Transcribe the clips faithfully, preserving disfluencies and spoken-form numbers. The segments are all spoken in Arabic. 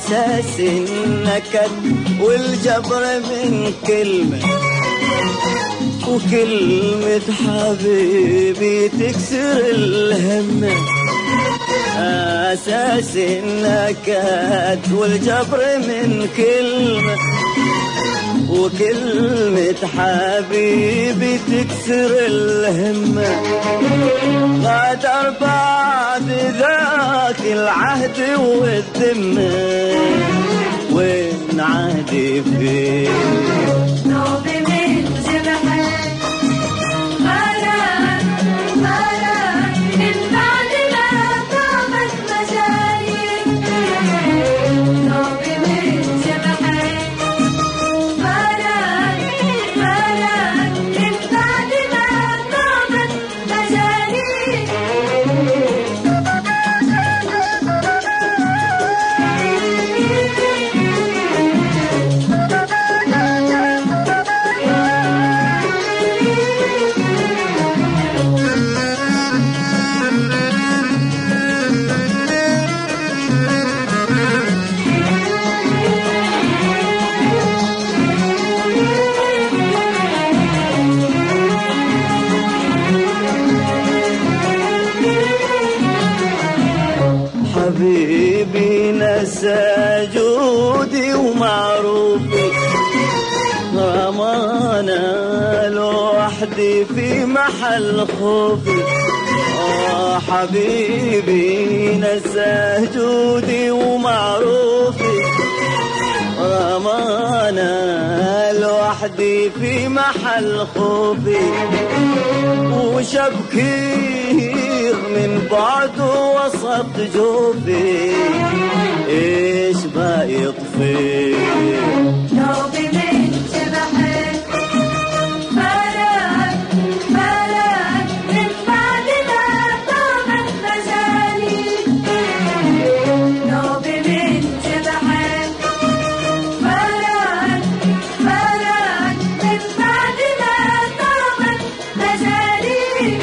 أساس النكد والجبر من كلمة، وكلمة حبيبي تكسر الهم. أساس النكد والجبر من كلمة، وكلمة حبيبي تكسر الهمة. غادر بعد ذاك العهد والذمة، وين عهدي فيه نوبي من جبهك غرق غرق من بعد ما طابت مجاري. نوبي من جبهك غرق غرق من بعد ما طابت مجاري. حبيبي نسى جودي ومعروفي، رمانا لوحدي في محل خوفي. آه حبيبي نسى جودي ومعروفي، رمانا لوحدي في محل خوفي. وشبكير من بعده وسط جوفي، ايش بقى يطفي نوبي من جبهك غرق غرق من بعد ما طابت مجالي. نوبي من جبهك غرق غرق من بعد ما طابت مجالي.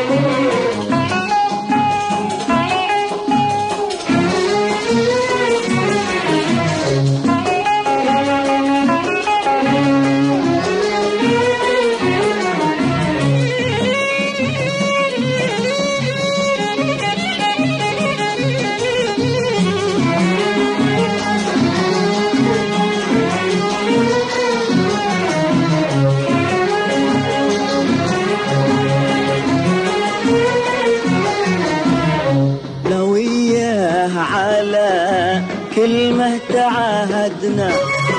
لو إياه على كلمة تعاهدنا،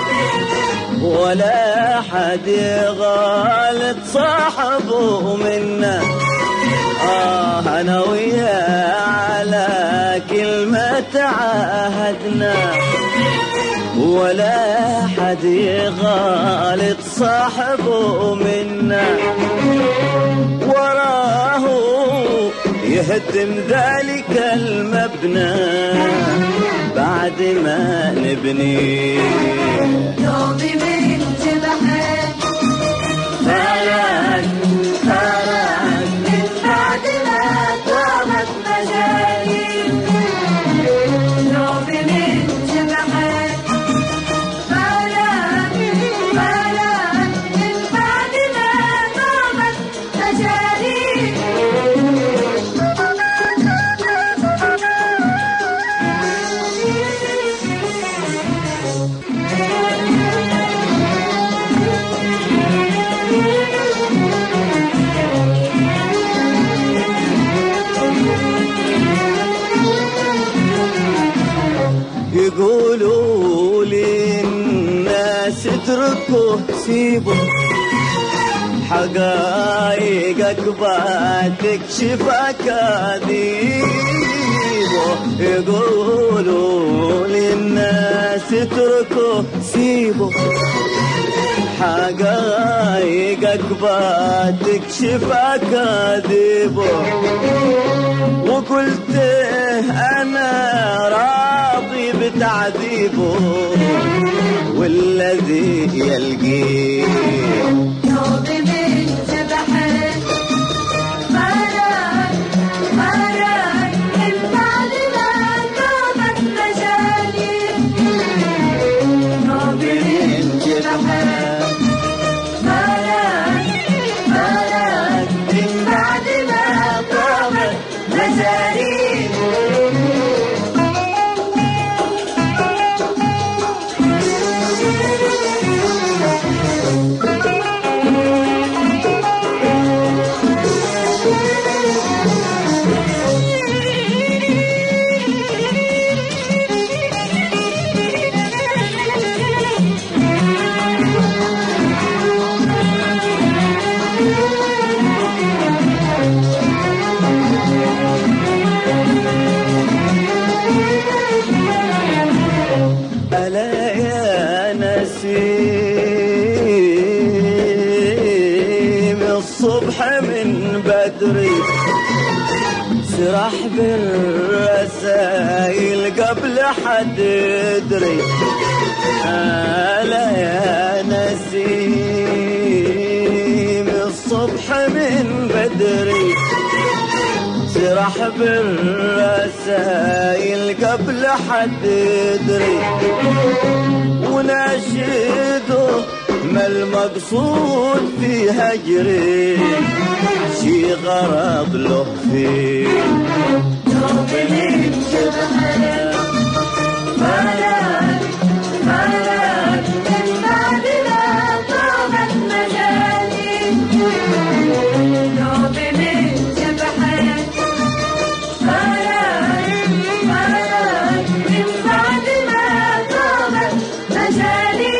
ولا حد يغالط صاحبه منا. آه أنا وياه على كلمة تعاهدنا، ولا حد يغالط صاحبه منا. وراه يهدم ذلك المبنى بعد ما نبني. نوبي من جبهك فرق فرق من بعد ما طابت مجالي. نوبي من جبهك غرق غرق من بعد ما طابت مجالي. يقولوا لي الناس اتركوا سيبوا، حقايقك بتكشف أكاذيبه. يقولوا لي الناس اتركوا سيبوا، حقايقك بتكشف أكاذيبه. وقلت أنا راضي بتعذيبه، والذي يلقيه نوبي من جبهك غرق غرق من بعد ما طابت مجالي. الصبح من بدري سرح بالرسايل قبل حد يدري. هلا يا نسيم الصبح من بدري سرح بالرسايل قبل حد يدري. وناشده ما المقصود في هجري شي غرض له فيه دوب من جبهك مالك مالك من بعد ما طابت مجالي. دوب من جبهك مالك مالك من بعد ما طابت مجالي.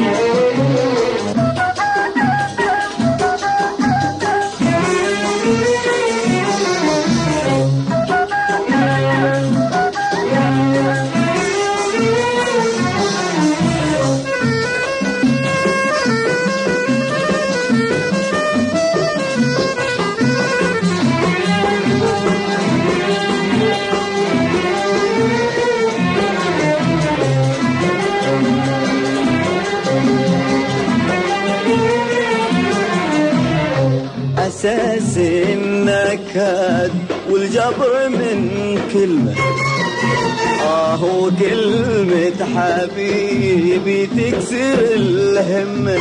أساس النكد والجبر من كلمة آه وكلمة حبيبي تكسر الهمة.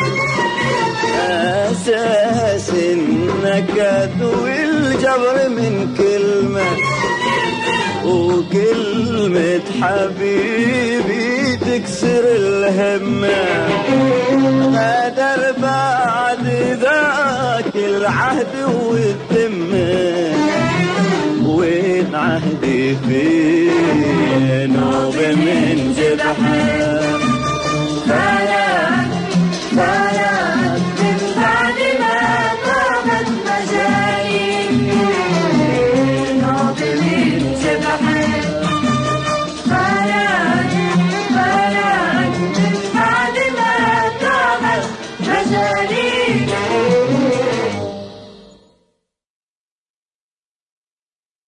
أساس النكد والجبر من كلمة وكلمة حبيبي تكسر الهمة. غادر بعد ذاك العهد والذمة وين عهدي فين وبمن جبهة.